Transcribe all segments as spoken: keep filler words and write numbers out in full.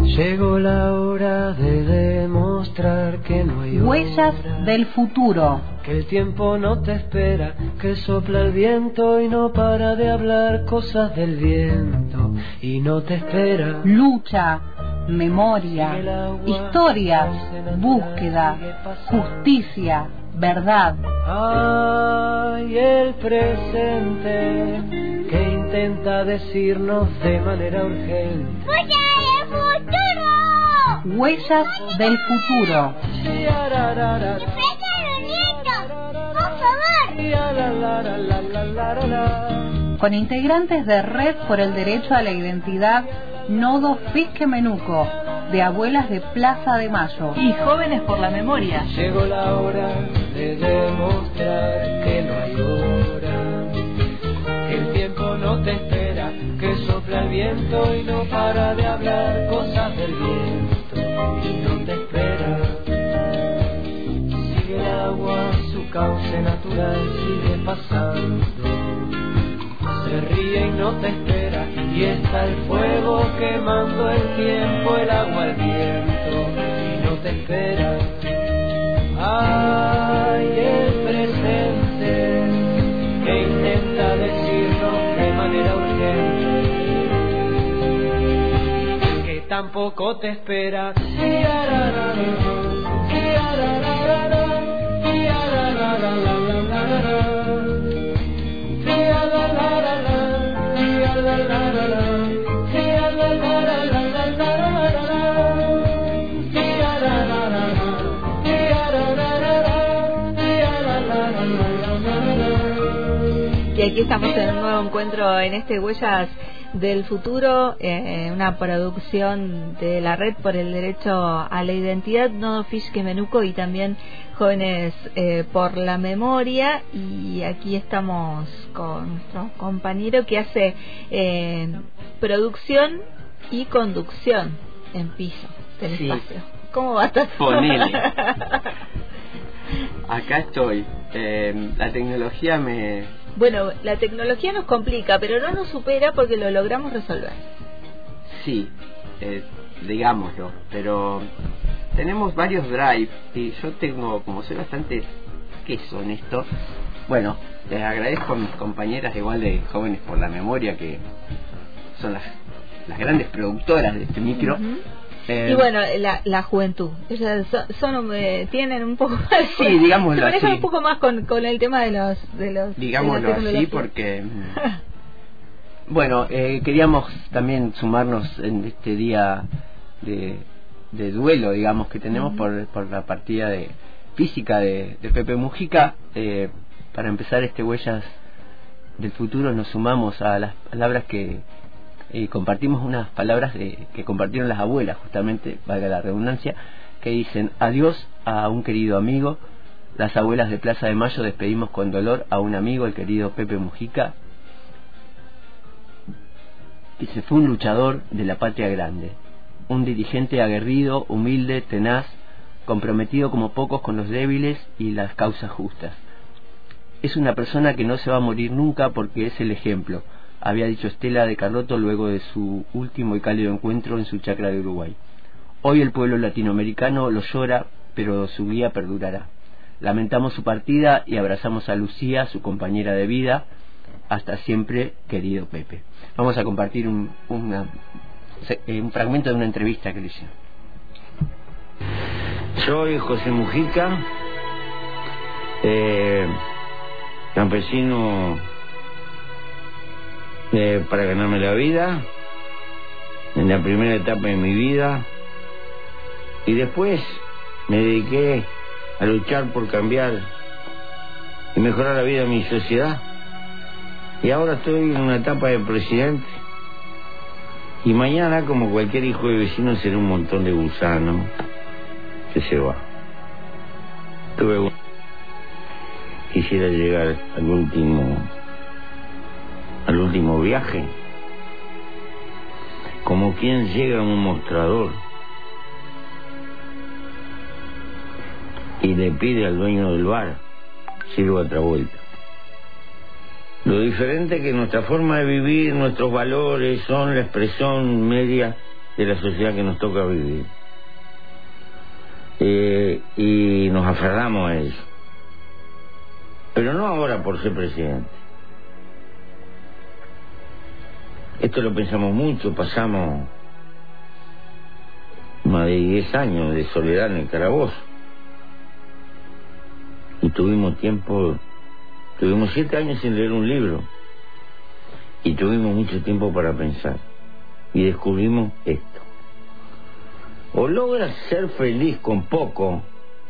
Llegó la hora de demostrar que no hay Huellas hora, del futuro. que el tiempo no te espera, que sopla el viento y no para de hablar cosas del viento y no te espera. Lucha, memoria, historias, búsqueda, justicia, verdad. Ay, el presente que intenta decirnos de manera urgente. Huellas del futuro. Con integrantes de Red por el Derecho a la Identidad, Nodo Fisque Menuco, de Abuelas de Plaza de Mayo y Jóvenes por la Memoria. Llegó la hora de demostrar que no hay hora, que el tiempo no te espera, que sopla el viento y no para de hablar cosas del viento y no te espera. Sigue el agua su cauce natural, sigue pasando, se ríe y no te espera, y está el fuego quemando el tiempo, el agua, el viento y no te espera. Ay, el presente que intenta decirnos de manera urgente que tampoco te espera. Y aquí estamos en un nuevo encuentro en este Huellas del Futuro, eh, una producción de la Red por el Derecho a la Identidad, Nodo Fisque Menuco y también Jóvenes eh, por la Memoria. Y aquí estamos con nuestro compañero que hace eh, producción y conducción en piso del sí. espacio. ¿Cómo va a estar? Ponele. Acá estoy. Eh, la tecnología me... Bueno, la tecnología nos complica, pero no nos supera porque lo logramos resolver. Sí, eh, digámoslo, pero tenemos varios drive y yo tengo, como soy bastante queso en esto, bueno, les agradezco a mis compañeras igual de Jóvenes por la Memoria, que son las, las grandes productoras de este micro. Uh-huh. Eh, y bueno, la, la juventud, ellas son, son eh, tienen un poco más, sí, digámoslo se manejan así, un poco más con, con el tema de los de los digámoslo de así porque bueno, eh, queríamos también sumarnos en este día de, de duelo, digamos, que tenemos uh-huh. por, por la partida de física de, de Pepe Mujica. Eh, para empezar este Huellas del Futuro nos sumamos a las palabras que y compartimos unas palabras de, que compartieron las abuelas, justamente, valga la redundancia, que dicen: adiós a un querido amigo. Las abuelas de Plaza de Mayo despedimos con dolor a un amigo, el querido Pepe Mujica, que se fue un luchador de la patria grande, un dirigente aguerrido, humilde, tenaz, comprometido como pocos con los débiles y las causas justas. Es una persona que no se va a morir nunca porque es el ejemplo, había dicho Estela de Carlotto luego de su último y cálido encuentro en su chacra de Uruguay. Hoy el pueblo latinoamericano lo llora, pero su guía perdurará. Lamentamos su partida y abrazamos a Lucía, su compañera de vida. Hasta siempre, querido Pepe. Vamos a compartir un, una, un fragmento de una entrevista que le hicieron. Soy José Mujica, eh, campesino Eh, para ganarme la vida, en la primera etapa de mi vida, y después me dediqué a luchar por cambiar y mejorar la vida de mi sociedad, y ahora estoy en una etapa de presidente, y mañana, como cualquier hijo de vecino, será un montón de gusanos que se va. Tuve un... quisiera llegar al último al último viaje, como quien llega a un mostrador y le pide al dueño del bar sirva otra vuelta. Lo diferente que nuestra forma de vivir, nuestros valores, son la expresión media de la sociedad que nos toca vivir. Eh, y nos aferramos a ello. Pero no ahora por ser presidente. Esto lo pensamos mucho, pasamos más de diez años de soledad en el calabozo. Y tuvimos tiempo, tuvimos siete años sin leer un libro. Y tuvimos mucho tiempo para pensar. Y descubrimos esto. O logras ser feliz con poco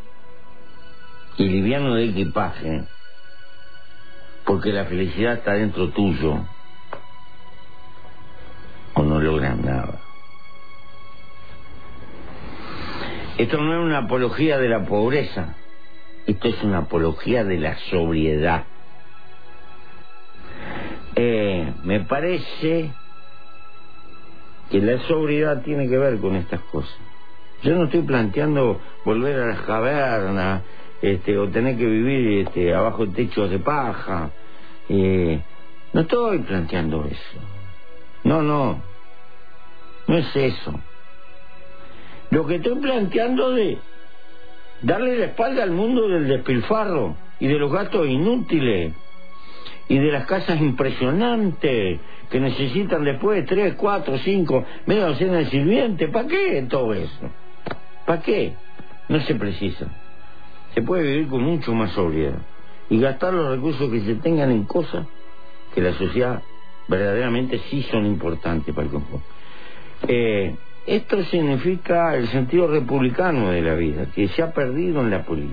y liviano de equipaje, porque la felicidad está dentro tuyo, o no logras nada. Esto no es una apología de la pobreza, esto es una apología de la sobriedad. Eh, me parece que la sobriedad tiene que ver con estas cosas. Yo no estoy planteando volver a las cavernas, este, o tener que vivir este, abajo de techos de paja. Eh, no estoy planteando eso. No, no. No es eso. Lo que estoy planteando de darle la espalda al mundo del despilfarro y de los gastos inútiles y de las casas impresionantes que necesitan después tres, cuatro, cinco, media docena de sirvientes. ¿Para qué todo eso? ¿Para qué? No se precisa. Se puede vivir con mucho más sobriedad y gastar los recursos que se tengan en cosas que la sociedad verdaderamente sí son importantes para el conjunto. Eh, esto significa el sentido republicano de la vida, que se ha perdido en la política.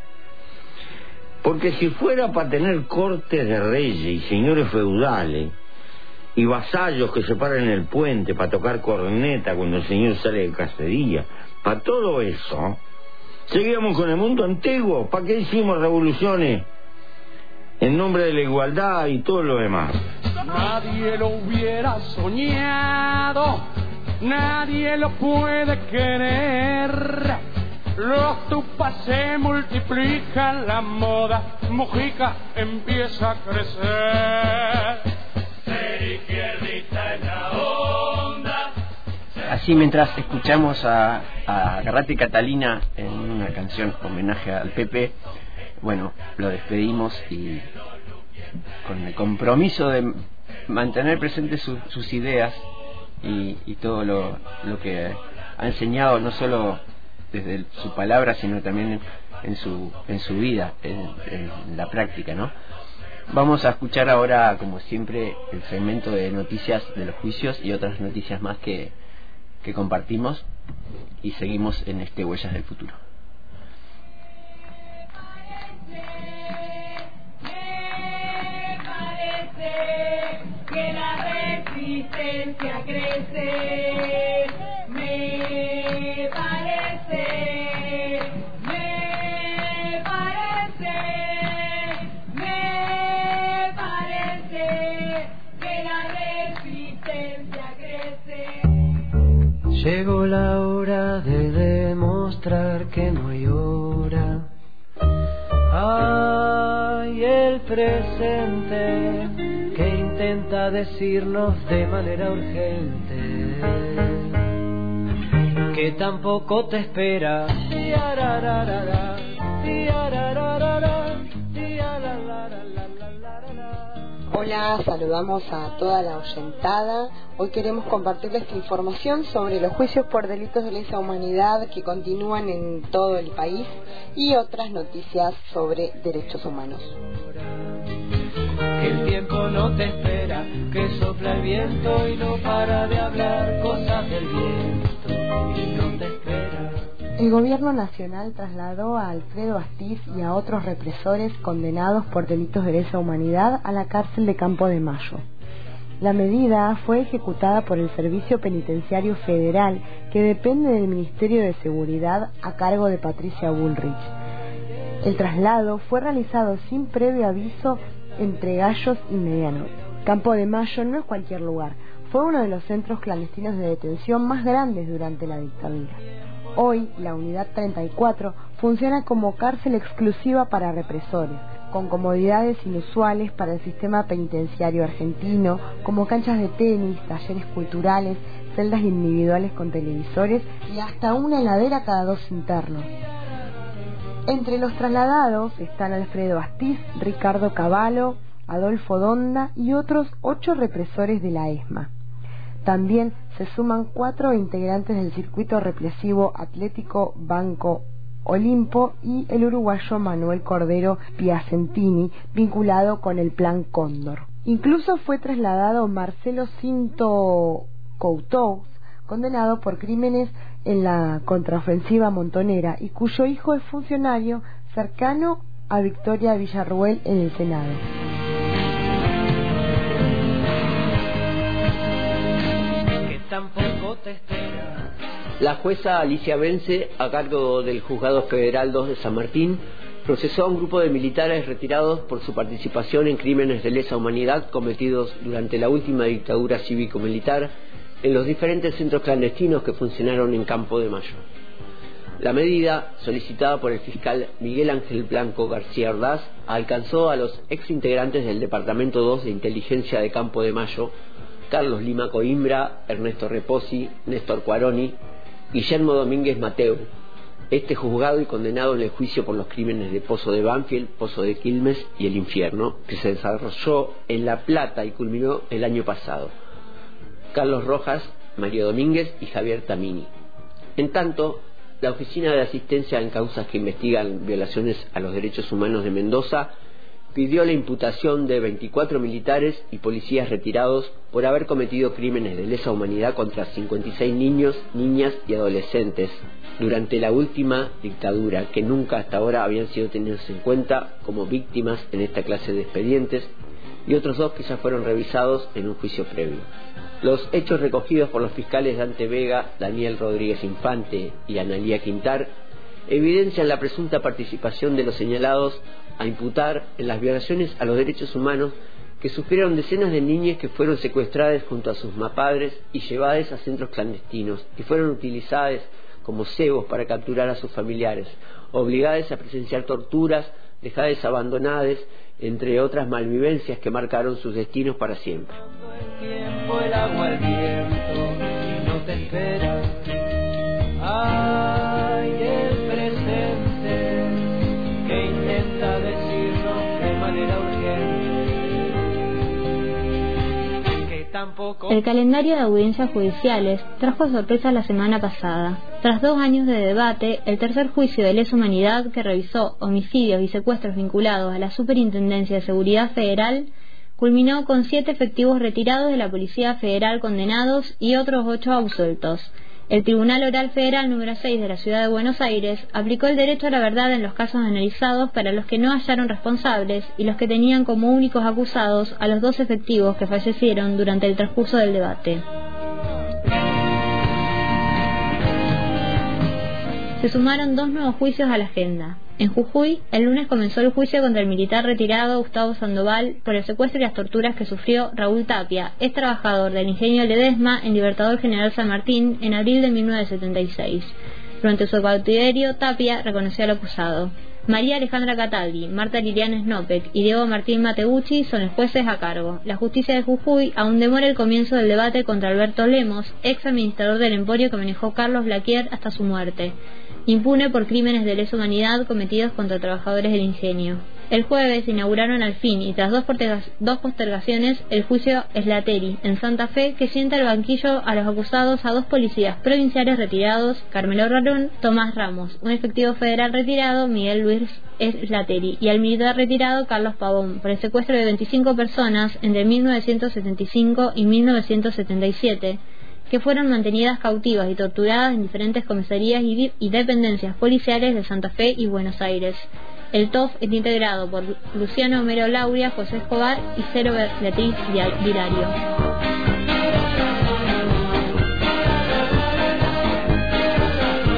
Porque si fuera para tener cortes de reyes y señores feudales y vasallos que se paran en el puente para tocar corneta cuando el señor sale de cacería, para todo eso, seguíamos con el mundo antiguo. ¿Para qué hicimos revoluciones en nombre de la igualdad y todo lo demás? Nadie lo hubiera soñado, nadie lo puede querer. Los tupas se multiplican, la moda mojica empieza a crecer. Ser izquierdista en la onda. Así, mientras escuchamos a, a Garrate Catalina en una canción homenaje al Pepe, bueno, lo despedimos y con el compromiso de mantener presentes su, sus ideas y, y todo lo, lo que ha enseñado, no solo desde su palabra, sino también en, en su en su vida, en, en la práctica, ¿no? Vamos a escuchar ahora, como siempre, el segmento de noticias de los juicios y otras noticias más que, que compartimos, y seguimos en este Huellas del Futuro. Me parece que la resistencia crece. Me parece, me parece, me parece que la resistencia crece. Llegó la hora de demostrar que no hay hora. Hay el presente que intenta decirnos de manera urgente que tampoco te espera. Hola, saludamos a toda la oyentada. Hoy queremos compartirles esta información sobre los juicios por delitos de lesa humanidad que continúan en todo el país y otras noticias sobre derechos humanos. Que el tiempo no te espera, que sopla el viento y no para de hablar cosas del viento y no te espera. El gobierno nacional trasladó a Alfredo Astiz y a otros represores condenados por delitos de lesa humanidad a la cárcel de Campo de Mayo. La medida fue ejecutada por el Servicio Penitenciario Federal, que depende del Ministerio de Seguridad a cargo de Patricia Bullrich. El traslado fue realizado sin previo aviso entre Gallos y Medianoche. Campo de Mayo no es cualquier lugar, fue uno de los centros clandestinos de detención más grandes durante la dictadura. Hoy, la Unidad treinta y cuatro funciona como cárcel exclusiva para represores, con comodidades inusuales para el sistema penitenciario argentino, como canchas de tenis, talleres culturales, celdas individuales con televisores y hasta una heladera cada dos internos. Entre los trasladados están Alfredo Astiz, Ricardo Cavallo, Adolfo Donda y otros ocho represores de la ESMA. También se suman cuatro integrantes del circuito represivo Atlético Banco Olimpo y el uruguayo Manuel Cordero Piacentini, vinculado con el Plan Cóndor. Incluso fue trasladado Marcelo Cinto Coutos, condenado por crímenes en la contraofensiva montonera y cuyo hijo es funcionario cercano a Victoria Villarruel en el Senado. La jueza Alicia Bence, a cargo del Juzgado Federal dos de San Martín, procesó a un grupo de militares retirados por su participación en crímenes de lesa humanidad cometidos durante la última dictadura cívico-militar en los diferentes centros clandestinos que funcionaron en Campo de Mayo. La medida, solicitada por el fiscal Miguel Ángel Blanco García Ordaz, alcanzó a los exintegrantes del Departamento dos de Inteligencia de Campo de Mayo, Carlos Lima Coimbra, Ernesto Reposi, Néstor Cuaroni, Guillermo Domínguez Mateu, este juzgado y condenado en el juicio por los crímenes de Pozo de Banfield, Pozo de Quilmes y El Infierno, que se desarrolló en La Plata y culminó el año pasado. Carlos Rojas, Mario Domínguez y Javier Tamini. En tanto, la Oficina de Asistencia en Causas que Investigan Violaciones a los Derechos Humanos de Mendoza pidió la imputación de veinticuatro militares y policías retirados por haber cometido crímenes de lesa humanidad contra cincuenta y seis niños, niñas y adolescentes durante la última dictadura, que nunca hasta ahora habían sido tenidos en cuenta como víctimas en esta clase de expedientes, y otros dos que ya fueron revisados en un juicio previo. Los hechos recogidos por los fiscales Dante Vega, Daniel Rodríguez Infante y Analía Quintar evidencian la presunta participación de los señalados a imputar en las violaciones a los derechos humanos que sufrieron decenas de niñas que fueron secuestradas junto a sus padres y llevadas a centros clandestinos y fueron utilizadas como cebos para capturar a sus familiares, obligadas a presenciar torturas, dejadas abandonadas, entre otras malvivencias que marcaron sus destinos para siempre. El tiempo, el agua, el viento, no te espera. Ay, el presente que intenta decirnos de manera urgente que tampoco... El calendario de audiencias judiciales trajo sorpresa la semana pasada. Tras dos años de debate, el tercer juicio de lesa humanidad, que revisó homicidios y secuestros vinculados a la Superintendencia de Seguridad Federal, culminó con siete efectivos retirados de la Policía Federal condenados y otros ocho absueltos. El Tribunal Oral Federal número seis de la Ciudad de Buenos Aires aplicó el derecho a la verdad en los casos analizados para los que no hallaron responsables y los que tenían como únicos acusados a los dos efectivos que fallecieron durante el transcurso del debate. Se sumaron dos nuevos juicios a la agenda. En Jujuy, el lunes comenzó el juicio contra el militar retirado Gustavo Sandoval por el secuestro y las torturas que sufrió Raúl Tapia, ex trabajador del ingenio Ledesma en Libertador General San Martín en abril de mil novecientos setenta y seis. Durante su cautiverio, Tapia reconoció al acusado. María Alejandra Cataldi, Marta Liliana Snopek y Diego Martín Mateucci son los jueces a cargo. La justicia de Jujuy aún demora el comienzo del debate contra Alberto Lemos, ex administrador del emporio que manejó Carlos Blaquier hasta su muerte, impune por crímenes de lesa humanidad cometidos contra trabajadores del ingenio. El jueves inauguraron al fin, y tras dos, dos postergaciones, el juicio Slateri, en Santa Fe, que sienta el banquillo a los acusados a dos policías provinciales retirados, Carmelo Rarón, Tomás Ramos, un efectivo federal retirado, Miguel Luis Slateri, y al militar retirado, Carlos Pavón, por el secuestro de veinticinco personas entre mil novecientos setenta y cinco y mil novecientos setenta y siete, que fueron mantenidas cautivas y torturadas en diferentes comisarías y, y dependencias policiales de Santa Fe y Buenos Aires. El T O F es integrado por Luciano Homero Lauria, José Escobar y Cero Beatriz Vilario.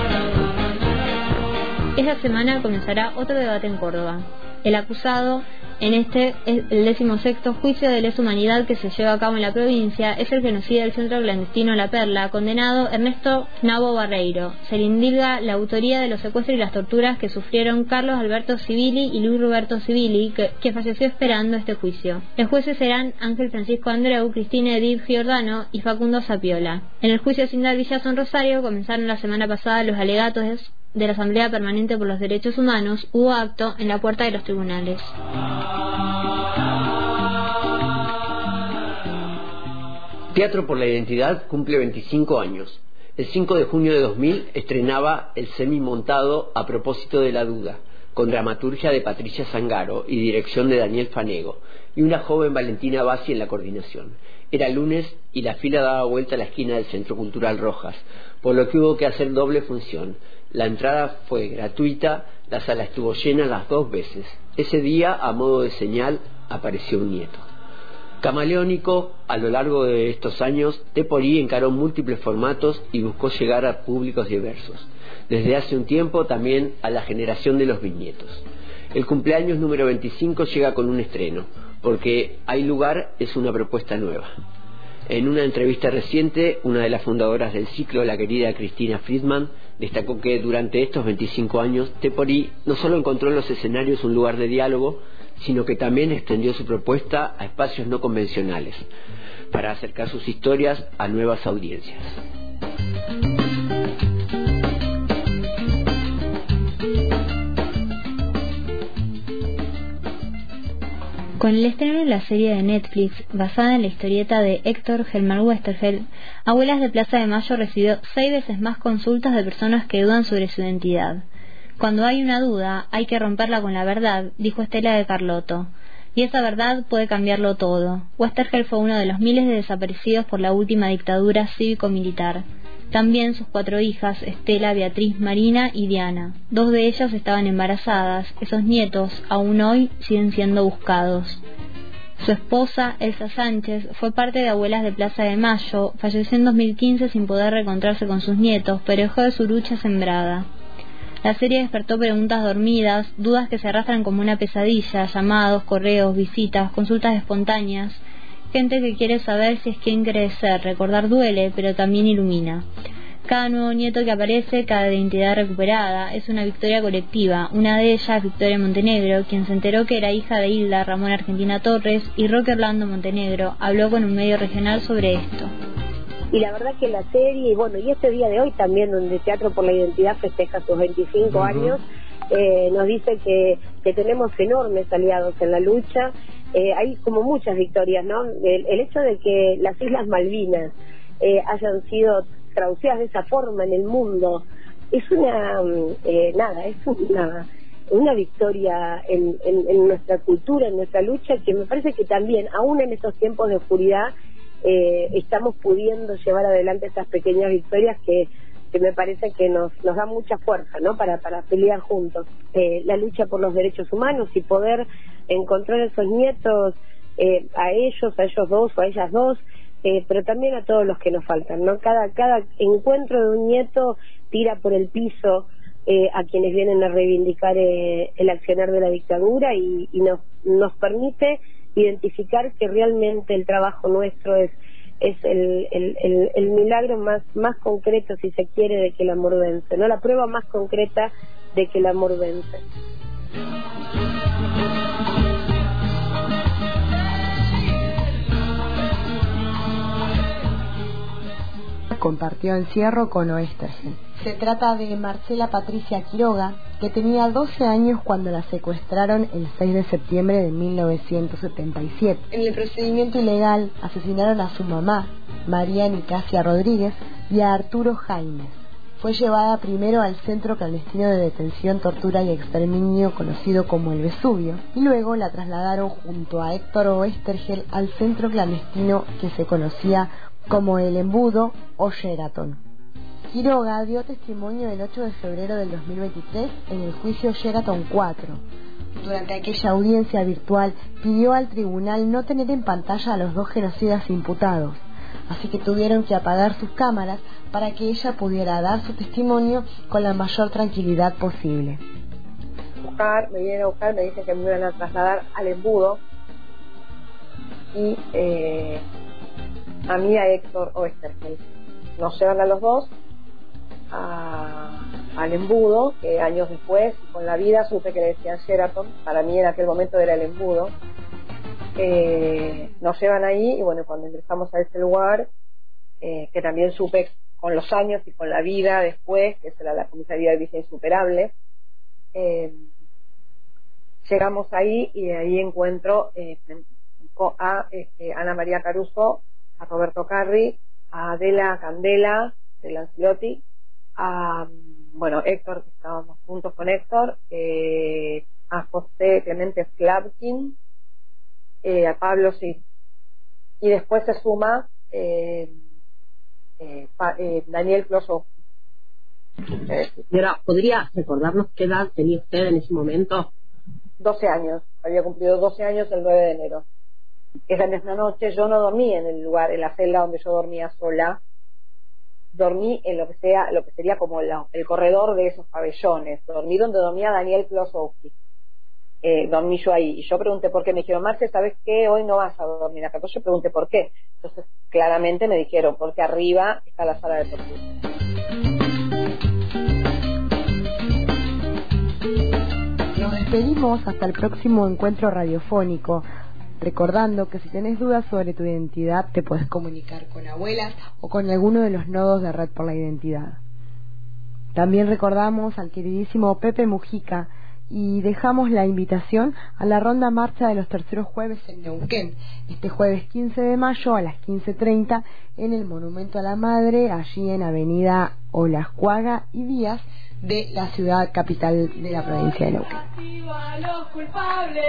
Esta semana comenzará otro debate en Córdoba. El acusado En este, el decimosexto juicio de lesa humanidad que se lleva a cabo en la provincia, es el genocidio del centro clandestino La Perla, condenado Ernesto Nabo Barreiro. Se le indilga la autoría de los secuestros y las torturas que sufrieron Carlos Alberto Civili y Luis Roberto Civili, que, que falleció esperando este juicio. Los jueces serán Ángel Francisco Andreu, Cristina Edith Giordano y Facundo Sapiola. En el juicio Sindal Villazón Rosario comenzaron la semana pasada los alegatos de la Asamblea Permanente por los Derechos Humanos. Hubo acto en la puerta de los tribunales. Teatro por la Identidad cumple veinticinco años. El cinco de junio de dos mil estrenaba el semi-montado A propósito de la duda, con dramaturgia de Patricia Zangaro y dirección de Daniel Fanego, y una joven Valentina Bassi en la coordinación. Era lunes y la fila daba vuelta a la esquina del Centro Cultural Rojas, por lo que hubo que hacer doble función. La entrada fue gratuita, la sala estuvo llena las dos veces. Ese día, a modo de señal, apareció un nieto. Camaleónico, a lo largo de estos años, Tepori encaró múltiples formatos y buscó llegar a públicos diversos. Desde hace un tiempo también a la generación de los bisnietos. El cumpleaños número veinticinco llega con un estreno, porque Hay lugar es una propuesta nueva. En una entrevista reciente, una de las fundadoras del ciclo, la querida Cristina Friedman, destacó que durante estos veinticinco años, Tepori no solo encontró en los escenarios un lugar de diálogo, sino que también extendió su propuesta a espacios no convencionales, para acercar sus historias a nuevas audiencias. Con el estreno de la serie de Netflix, basada en la historieta de Héctor Helmar Westergel, Abuelas de Plaza de Mayo recibió seis veces más consultas de personas que dudan sobre su identidad. Cuando hay una duda, hay que romperla con la verdad, dijo Estela de Carlotto. Y esa verdad puede cambiarlo todo. Westergel fue uno de los miles de desaparecidos por la última dictadura cívico-militar. También sus cuatro hijas, Estela, Beatriz, Marina y Diana. Dos de ellas estaban embarazadas. Esos nietos, aún hoy, siguen siendo buscados. Su esposa, Elsa Sánchez, fue parte de Abuelas de Plaza de Mayo, falleció en dos mil quince sin poder reencontrarse con sus nietos, pero dejó de su lucha sembrada. La serie despertó preguntas dormidas, dudas que se arrastran como una pesadilla, llamados, correos, visitas, consultas espontáneas, gente que quiere saber si es quien cree ser. Recordar duele, pero también ilumina. Cada nuevo nieto que aparece, cada identidad recuperada, es una victoria colectiva. Una de ellas, Victoria Montenegro, quien se enteró que era hija de Hilda Ramón Argentina Torres, y Roque Orlando Montenegro, habló con un medio regional sobre esto. Y la verdad que la serie, y bueno, y este día de hoy también, donde Teatro por la Identidad festeja sus veinticinco uh-huh. años, eh, nos dice que, que tenemos enormes aliados en la lucha. Eh, hay como muchas victorias, ¿no? El, el hecho de que las Islas Malvinas eh, hayan sido traducidas de esa forma en el mundo, es una, eh, nada, es una, una victoria en, en, en nuestra cultura, en nuestra lucha, que me parece que también, aún en estos tiempos de oscuridad, Eh, estamos pudiendo llevar adelante estas pequeñas victorias que, que me parece que nos, nos da mucha fuerza, ¿no? Para, para pelear juntos. Eh, la lucha por los derechos humanos y poder encontrar esos nietos, eh, a ellos, a ellos dos o a ellas dos, eh, pero también a todos los que nos faltan, ¿no? Cada, cada encuentro de un nieto tira por el piso eh, a quienes vienen a reivindicar eh, el accionar de la dictadura y, y nos, nos permite identificar que realmente el trabajo nuestro es es el, el, el, el milagro más más concreto, si se quiere, de que el amor vence, ¿no? La prueba más concreta de que el amor vence. Compartió encierro con Oestergel. Se trata de Marcela Patricia Quiroga, que tenía doce años cuando la secuestraron el seis de septiembre de mil novecientos setenta y siete. En el procedimiento ilegal asesinaron a su mamá, María Nicasia Rodríguez, y a Arturo Jaimes. Fue llevada primero al centro clandestino de detención, tortura y exterminio conocido como el Vesubio, y luego la trasladaron junto a Héctor Oestergel al centro clandestino que se conocía como el Embudo o Sheraton. Quiroga dio testimonio el ocho de febrero del dos mil veintitrés en el juicio Sheraton cuatro. Durante aquella audiencia virtual pidió al tribunal no tener en pantalla a los dos genocidas imputados, así que tuvieron que apagar sus cámaras para que ella pudiera dar su testimonio con la mayor tranquilidad posible. buscar, me vienen a buscar, me dicen que me iban a trasladar al embudo, y eh, a mí, a Héctor Oesterheld. Nos llevan a los dos a, al embudo, que años después, con la vida, supe que le decían Sheraton. Para mí en aquel momento era el embudo. Eh, nos llevan ahí, y bueno, cuando ingresamos a ese lugar, eh, que también supe con los años y con la vida después, que esa era la comisaría de Villa Insuperable, eh, llegamos ahí, y de ahí encuentro eh, a este, Ana María Caruso, a Roberto Carri, a Adela Candela de Lancelotti, a bueno Héctor, que estábamos juntos con Héctor, eh, a José Clemente Slavkin, eh, a Pablo, sí, y después se suma eh, eh, pa, eh, Daniel Closo. Eh, Señora, ¿podría recordarnos qué edad tenía usted en ese momento? doce años, había cumplido doce años el nueve de enero. Esa misma noche yo no dormí en el lugar, en la celda donde yo dormía sola, dormí en lo que sea, lo que sería como la, el corredor de esos pabellones, dormí donde dormía Daniel Klosowski, eh, dormí yo ahí, y yo pregunté por qué, me dijeron, Marce, ¿sabes qué? Hoy no vas a dormir acá. Entonces yo pregunté por qué, entonces claramente me dijeron, porque arriba está la sala de tortura. Nos despedimos hasta el próximo encuentro radiofónico, recordando que si tenés dudas sobre tu identidad te puedes comunicar con Abuelas o con alguno de los nodos de Red por la Identidad. También recordamos al queridísimo Pepe Mujica y dejamos la invitación a la ronda marcha de los terceros jueves en Neuquén, este jueves quince de mayo a las quince treinta en el Monumento a la Madre, allí en Avenida Olascuaga y Díaz de la ciudad capital de la provincia de Neuquén. A los culpables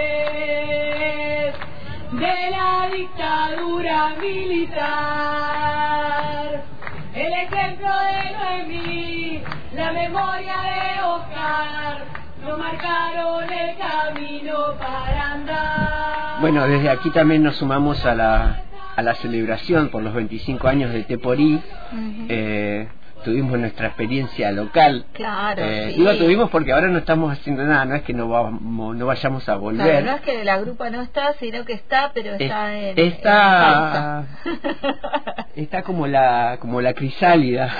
de la dictadura militar, el ejemplo de Noemí, la memoria de Oscar, nos marcaron el camino para andar. Bueno, desde aquí también nos sumamos a la a la celebración por los veinticinco años de Teporí. Uh-huh. eh, Tuvimos nuestra experiencia local. Claro. Eh, sí. Digo tuvimos porque ahora no estamos haciendo nada, no es que no, vamos, no vayamos a volver. Claro, no es que la grupa no está, sino que está, pero está es, en. Está. En está como la como la crisálida.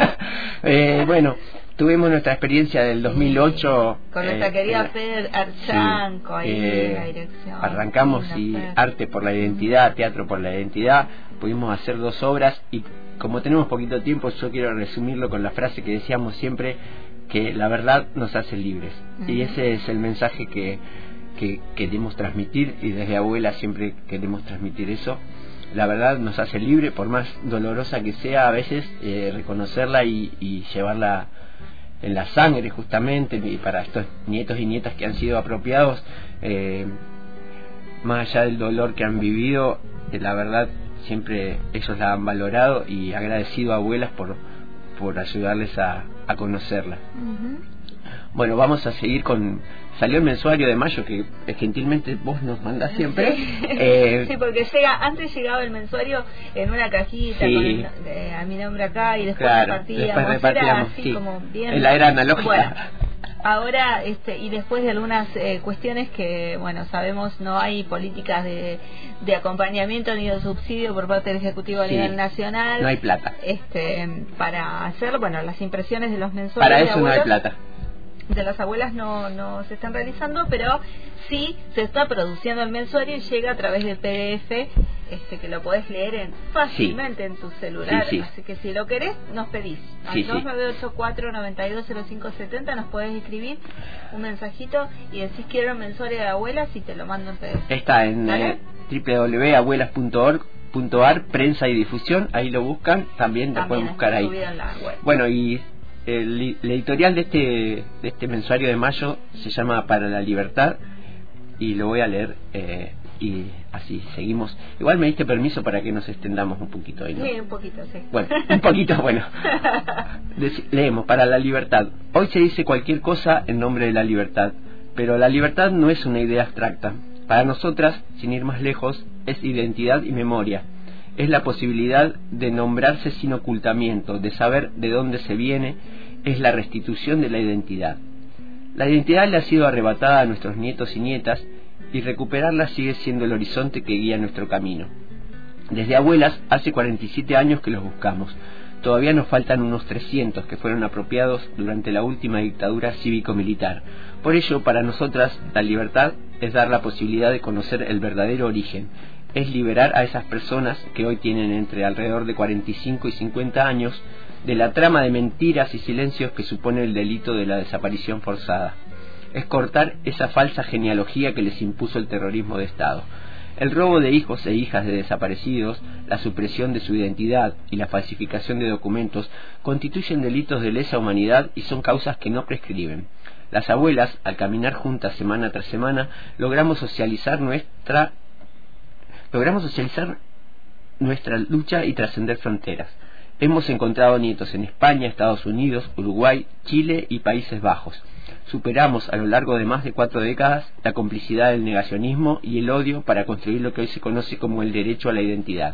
eh, bueno, tuvimos nuestra experiencia del dos mil ocho. Con nuestra eh, querida Fer Archanco, sí, ahí eh, en la dirección. Arrancamos y Arte por la Identidad, Teatro por la Identidad. Pudimos hacer dos obras y como tenemos poquito tiempo, yo quiero resumirlo con la frase que decíamos siempre, que la verdad nos hace libres. Uh-huh. Y ese es el mensaje que, que queremos transmitir, y desde Abuela siempre queremos transmitir eso. La verdad nos hace libre, por más dolorosa que sea a veces, eh, reconocerla y, y llevarla en la sangre justamente, y para estos nietos y nietas que han sido apropiados, eh, más allá del dolor que han vivido, eh, la verdad siempre ellos la han valorado, y agradecido a Abuelas por, por ayudarles a, a conocerla. Uh-huh. Bueno, vamos a seguir con... Salió el mensuario de mayo que eh, gentilmente vos nos mandás siempre. Sí, eh, sí, porque llega antes llegaba el mensuario en una cajita sí. con el, de, a mi nombre acá, y después claro, repartíamos. Después repartíamos era así sí. como bien... En la era analógica. Bueno, ahora, este, y después de algunas eh, cuestiones que, bueno, sabemos no hay políticas de, de acompañamiento ni de subsidio por parte del Ejecutivo a sí, nivel nacional. No hay plata. Este, para hacer, bueno, las impresiones de los mensuarios. Para eso de abuelos, no hay plata. De las abuelas no, no se están realizando, pero sí se está produciendo el mensuario y llega a través del P D F, este, que lo podés leer en, fácilmente sí. en tu celular, sí, sí. así que si lo querés nos pedís al sí, dos nueve ocho cuatro, nueve dos cero cinco siete cero, nos podés escribir un mensajito y decís quiero el mensuario de abuelas y te lo mando en P D F. Está en eh, doble u doble u doble u punto abuelas punto org punto a r, prensa y difusión, ahí lo buscan, también, también lo pueden buscar ahí. Bueno, y El, el editorial de este de este mensuario de mayo se llama Para la Libertad, y lo voy a leer eh, y así seguimos. Igual me diste permiso para que nos extendamos un poquito ahí, ¿no? Sí, un poquito, sí. Bueno, un poquito, bueno. Leemos: Para la Libertad. Hoy se dice cualquier cosa en nombre de la libertad, pero la libertad no es una idea abstracta. Para nosotras, sin ir más lejos, es identidad y memoria. Es la posibilidad de nombrarse sin ocultamiento, de saber de dónde se viene, es la restitución de la identidad. La identidad le ha sido arrebatada a nuestros nietos y nietas, y recuperarla sigue siendo el horizonte que guía nuestro camino. Desde Abuelas, hace cuarenta y siete años que los buscamos. Todavía nos faltan unos trescientos que fueron apropiados durante la última dictadura cívico-militar. Por ello, para nosotras, la libertad es dar la posibilidad de conocer el verdadero origen. Es liberar a esas personas que hoy tienen entre alrededor de cuarenta y cinco y cincuenta años de la trama de mentiras y silencios que supone el delito de la desaparición forzada. Es cortar esa falsa genealogía que les impuso el terrorismo de Estado. El robo de hijos e hijas de desaparecidos, la supresión de su identidad y la falsificación de documentos constituyen delitos de lesa humanidad y son causas que no prescriben. Las abuelas, al caminar juntas semana tras semana, logramos socializar nuestra logramos socializar nuestra lucha y trascender fronteras. Hemos encontrado nietos en España, Estados Unidos, Uruguay, Chile y Países Bajos. Superamos a lo largo de más de cuatro décadas la complicidad del negacionismo y el odio para construir lo que hoy se conoce como el derecho a la identidad.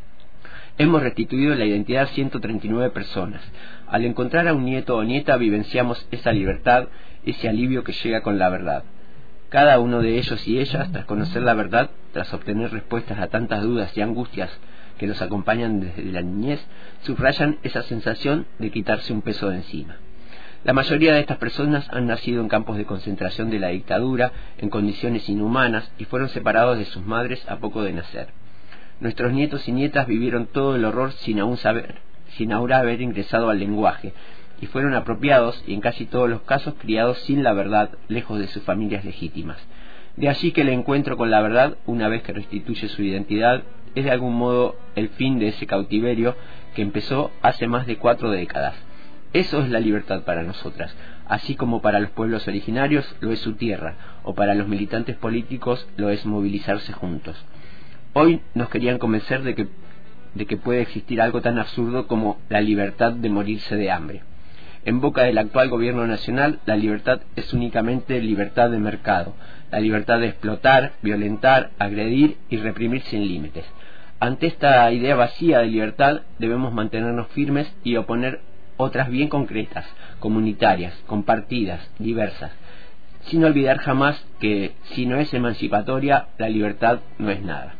Hemos restituido la identidad a ciento treinta y nueve personas. Al encontrar a un nieto o nieta vivenciamos esa libertad, ese alivio que llega con la verdad. Cada uno de ellos y ellas, tras conocer la verdad, tras obtener respuestas a tantas dudas y angustias que nos acompañan desde la niñez, subrayan esa sensación de quitarse un peso de encima. La mayoría de estas personas han nacido en campos de concentración de la dictadura, en condiciones inhumanas, y fueron separados de sus madres a poco de nacer. Nuestros nietos y nietas vivieron todo el horror sin aún saber, sin ahora haber ingresado al lenguaje, y fueron apropiados y en casi todos los casos criados sin la verdad, lejos de sus familias legítimas. De allí que el encuentro con la verdad, una vez que restituye su identidad, es de algún modo el fin de ese cautiverio que empezó hace más de cuatro décadas. Eso es la libertad para nosotras, así como para los pueblos originarios lo es su tierra, o para los militantes políticos lo es movilizarse juntos. Hoy nos querían convencer de que, de que puede existir algo tan absurdo como la libertad de morirse de hambre. En boca del actual gobierno nacional, la libertad es únicamente libertad de mercado, la libertad de explotar, violentar, agredir y reprimir sin límites. Ante esta idea vacía de libertad, debemos mantenernos firmes y oponer otras bien concretas, comunitarias, compartidas, diversas, sin olvidar jamás que si no es emancipatoria, la libertad no es nada.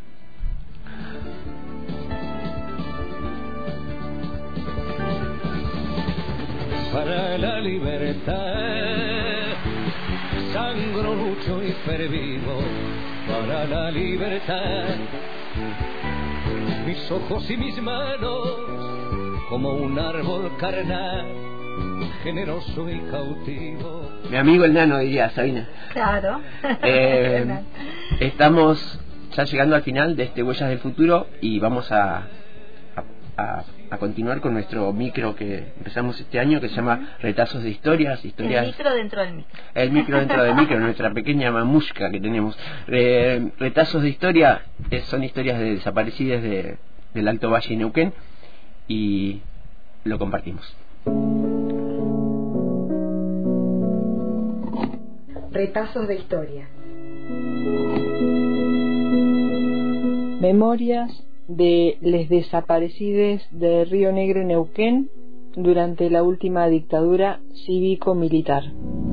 Para la libertad, sangro, lucho y pervivo. Para la libertad, mis ojos y mis manos, como un árbol carnal, generoso y cautivo. Mi amigo el nano, diría Sabina. Claro. Eh, estamos ya llegando al final de este Huellas del Futuro y vamos a, a, a, a continuar con nuestro micro que empezamos este año, que se llama Retazos de Historias. historias El micro dentro del micro. El micro dentro del micro, nuestra pequeña mamushka que tenemos. Eh, retazos de Historia eh, son historias de desaparecidas de, del Alto Valle y Neuquén, y lo compartimos. Retazos de Historia. Memorias de les desaparecides de Río Negro y Neuquén durante la última dictadura cívico-militar.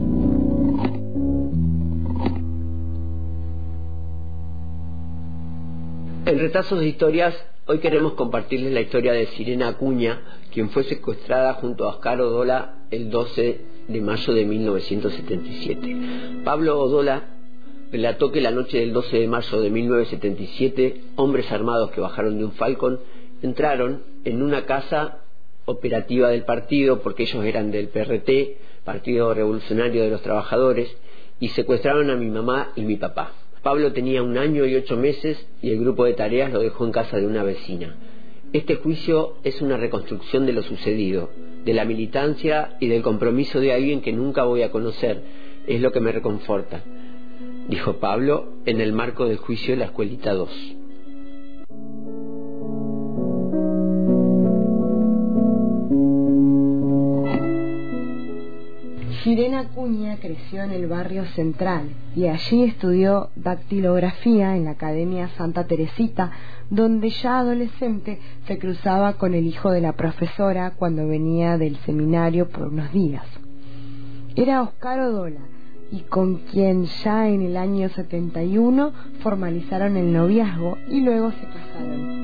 En Retazos de Historias, hoy queremos compartirles la historia de Sirena Acuña, quien fue secuestrada junto a Oscar Odola el doce de mayo de mil novecientos setenta y siete. Pablo Odola relató que la noche del doce de mayo de mil novecientos setenta y siete, hombres armados que bajaron de un Falcon entraron en una casa operativa del partido, porque ellos eran del P R T, Partido Revolucionario de los Trabajadores, y secuestraron a mi mamá y mi papá. Pablo tenía un año y ocho meses y el grupo de tareas lo dejó en casa de una vecina. Este juicio es una reconstrucción de lo sucedido, de la militancia y del compromiso de alguien que nunca voy a conocer. Es lo que me reconforta, dijo Pablo en el marco del juicio de la Escuelita dos. Sirena Acuña creció en el barrio Central y allí estudió dactilografía en la Academia Santa Teresita, donde ya adolescente se cruzaba con el hijo de la profesora cuando venía del seminario por unos días. Era Oscar Odola, y con quien ya en el año setenta y uno formalizaron el noviazgo y luego se casaron.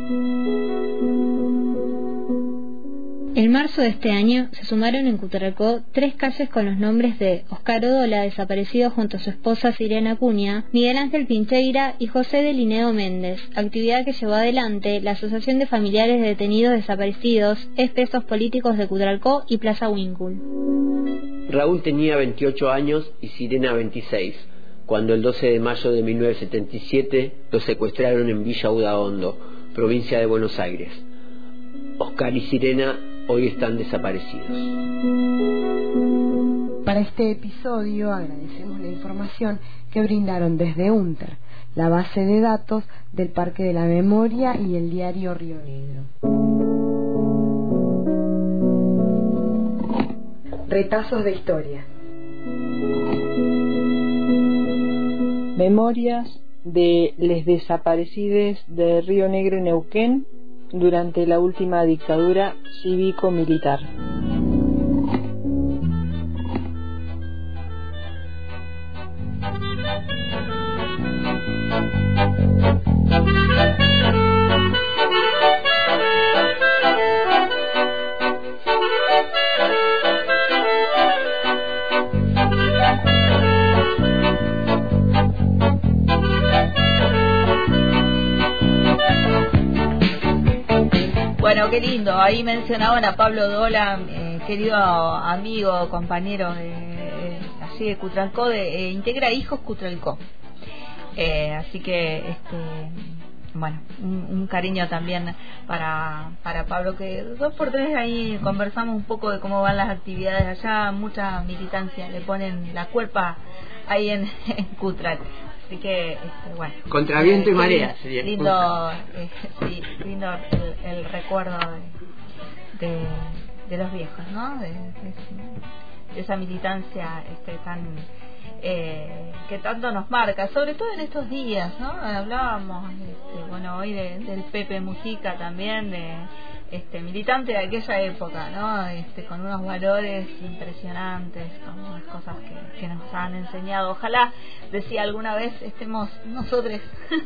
En marzo de este año se sumaron en Cutralcó tres calles con los nombres de Oscar Odola, desaparecido junto a su esposa Sirena Acuña, Miguel Ángel Pincheira y José de Linneo Méndez, actividad que llevó adelante la Asociación de Familiares de Detenidos Desaparecidos, Expresos Políticos de Cutralcó y Plaza Huíncul. Raúl tenía veintiocho años y Sirena veintiséis, cuando el doce de mayo de mil novecientos setenta y siete los secuestraron en Villa Udaondo, provincia de Buenos Aires. Oscar y Sirena hoy están desaparecidos. Para este episodio agradecemos la información que brindaron desde UNTER, la base de datos del Parque de la Memoria y el diario Río Negro. Retazos de historia. Memorias de les desaparecides de Río Negro y Neuquén durante la última dictadura cívico-militar. Bueno, qué lindo. Ahí mencionaban a Pablo Odola, eh, querido amigo, compañero de, de así de Cutralcó, de, eh, integra Hijos Cutralcó. Eh, así que, este, bueno, un, un cariño también para para Pablo, que dos por tres ahí conversamos un poco de cómo van las actividades allá. Mucha militancia, le ponen la cuerpa ahí en, en Cutral. Así que, este, bueno. Contra viento eh, y marea sería. Lindo, eh, sí, lindo el, el recuerdo de, de, de los viejos, ¿no? De, de, de esa militancia este, tan eh, que tanto nos marca, sobre todo en estos días, ¿no? Hablábamos, este, bueno, hoy de, del Pepe Mujica también, de este militante de aquella época, ¿no? Este, con unos valores impresionantes, con unas cosas que, que nos han enseñado. Ojalá, decía alguna vez, estemos nosotros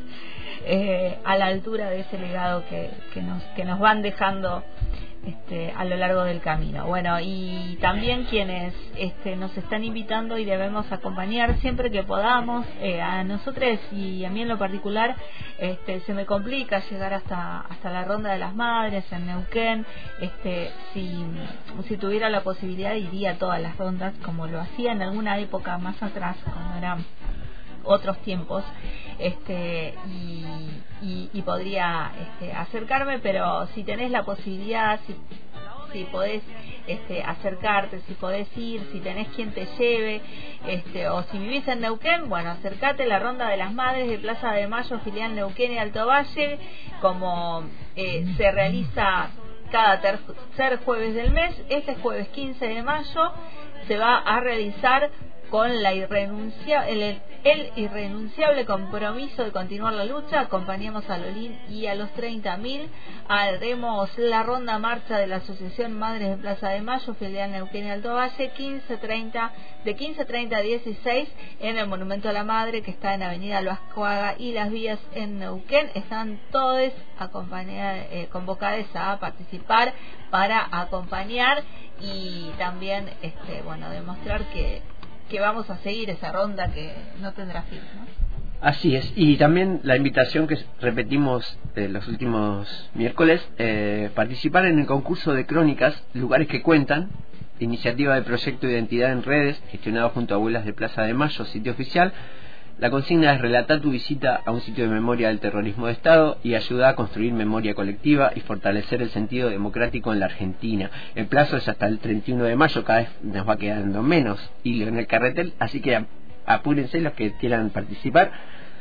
eh, a la altura de ese legado que, que nos que nos van dejando este, a lo largo del camino. Bueno, y también quienes este, nos están invitando y debemos acompañar siempre que podamos. Eh, a nosotros y a mí en lo particular este, se me complica llegar hasta hasta la Ronda de las Madres en Neuquén. Este, si, si tuviera la posibilidad iría a todas las rondas, como lo hacía en alguna época más atrás, cuando eran otros tiempos, este y, y, y podría este, acercarme, pero si tenés la posibilidad, si, si podés este, acercarte, si podés ir, si tenés quien te lleve, este, o si vivís en Neuquén, bueno, acercate a la Ronda de las Madres de Plaza de Mayo, filial Neuquén y Alto Valle, como eh, se realiza cada tercer jueves del mes. Este jueves quince de mayo se va a realizar con la irrenuncia, el, el irrenunciable compromiso de continuar la lucha. Acompañamos a Lolín y a los treinta mil. Haremos la ronda marcha de la Asociación Madres de Plaza de Mayo, filial Neuquén y Alto Valle, quince treinta, de quince treinta a dieciséis en el Monumento a la Madre, que está en Avenida Loascuaga y Las Vías en Neuquén. Están todos acompañados, eh, convocados a participar para acompañar y también este, bueno, demostrar que que vamos a seguir esa ronda que no tendrá fin, ¿no? Así es, y también la invitación que repetimos eh, los últimos miércoles, eh, participar en el concurso de crónicas Lugares que Cuentan, iniciativa del proyecto Identidad en Redes, gestionado junto a Abuelas de Plaza de Mayo, sitio oficial. La consigna es relatar tu visita a un sitio de memoria del terrorismo de Estado y ayuda a construir memoria colectiva y fortalecer el sentido democrático en la Argentina. El plazo es hasta el treinta y uno de mayo, cada vez nos va quedando menos hilo en el carretel, así que apúrense los que quieran participar.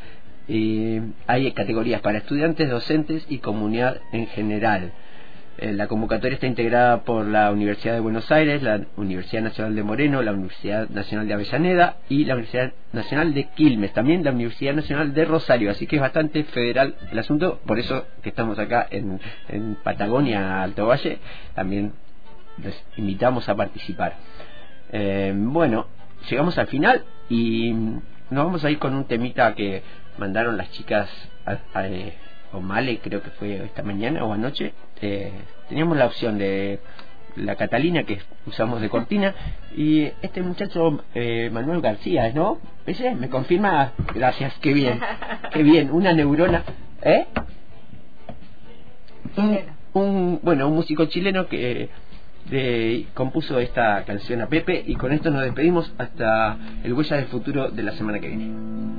Eh, hay categorías para estudiantes, docentes y comunidad en general. La convocatoria está integrada por la Universidad de Buenos Aires, la Universidad Nacional de Moreno, la Universidad Nacional de Avellaneda y la Universidad Nacional de Quilmes, también la Universidad Nacional de Rosario, así que es bastante federal el asunto, por eso que estamos acá en, en Patagonia, Alto Valle, también les invitamos a participar. Eh, bueno, llegamos al final y nos vamos a ir con un temita que mandaron las chicas a, a, eh, o Male, creo que fue esta mañana o anoche. Eh, teníamos la opción de la Catalina que usamos de cortina y este muchacho eh, Manuel García, ¿no? ¿Ese? ¿Me confirma? Gracias, qué bien, qué bien, una neurona, ¿eh? Un, un bueno, un músico chileno que de, compuso esta canción a Pepe, y con esto nos despedimos hasta el Huella del Futuro de la semana que viene.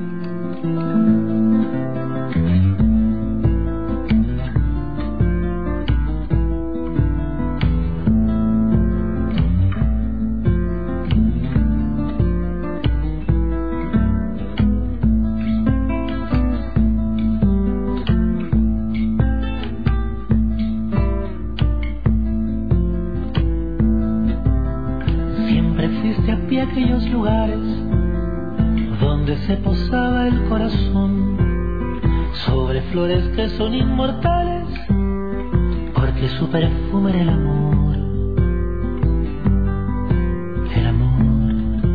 Aquellos lugares donde se posaba el corazón sobre flores que son inmortales, porque su perfume era el amor, el amor.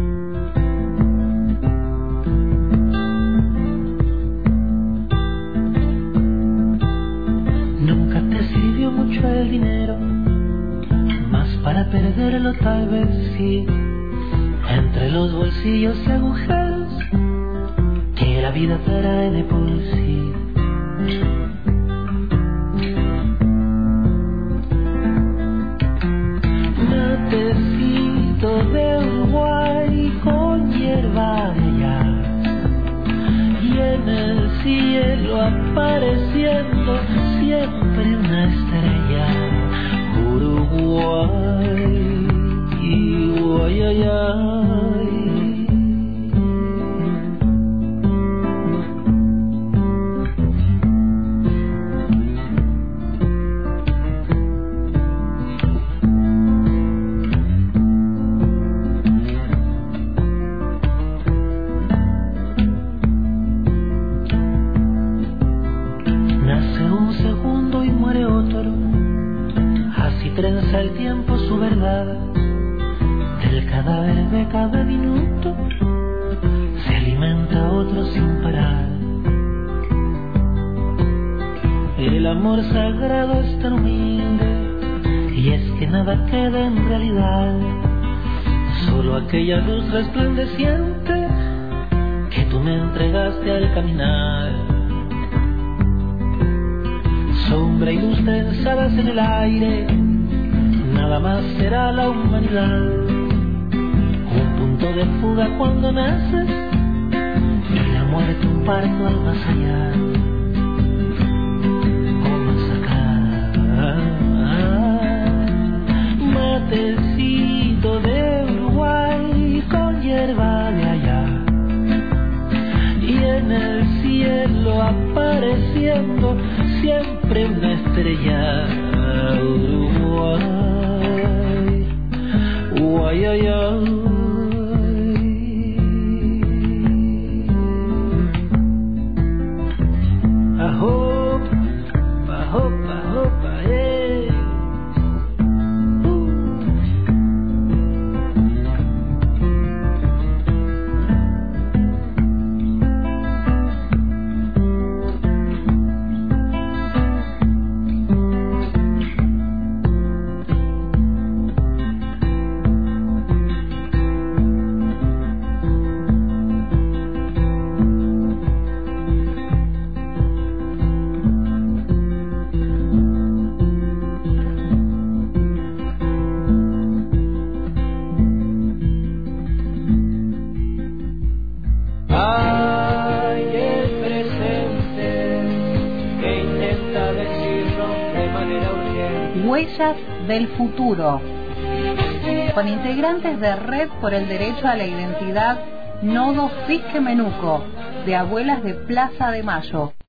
Nunca te sirvió mucho el dinero, más para perderlo tal vez sí. Entre los bolsillos y agujeros que la vida trae de por sí. Matecito de Uruguay con hierba de allá, y en el cielo apareciendo siempre una estrella. Uruguay, ay, ay, ay. Nace un segundo y muere otro, así trenza el tiempo su verdad. El cadáver de cada minuto se alimenta otro sin parar. El amor sagrado es tan humilde, y es que nada queda en realidad, solo aquella luz resplandeciente que tú me entregaste al caminar. Sombra y luz trenzadas en el aire, nada más será la humanidad. De fuga cuando naces y la muerte un parto al más allá o más acá. Matecito de Uruguay con hierba de allá, y en el cielo apareciendo siempre una estrella. Uruguay, uay, ay, ay. Huellas del Futuro, con integrantes de Red por el Derecho a la Identidad Nodo Fisque Menuco, de Abuelas de Plaza de Mayo.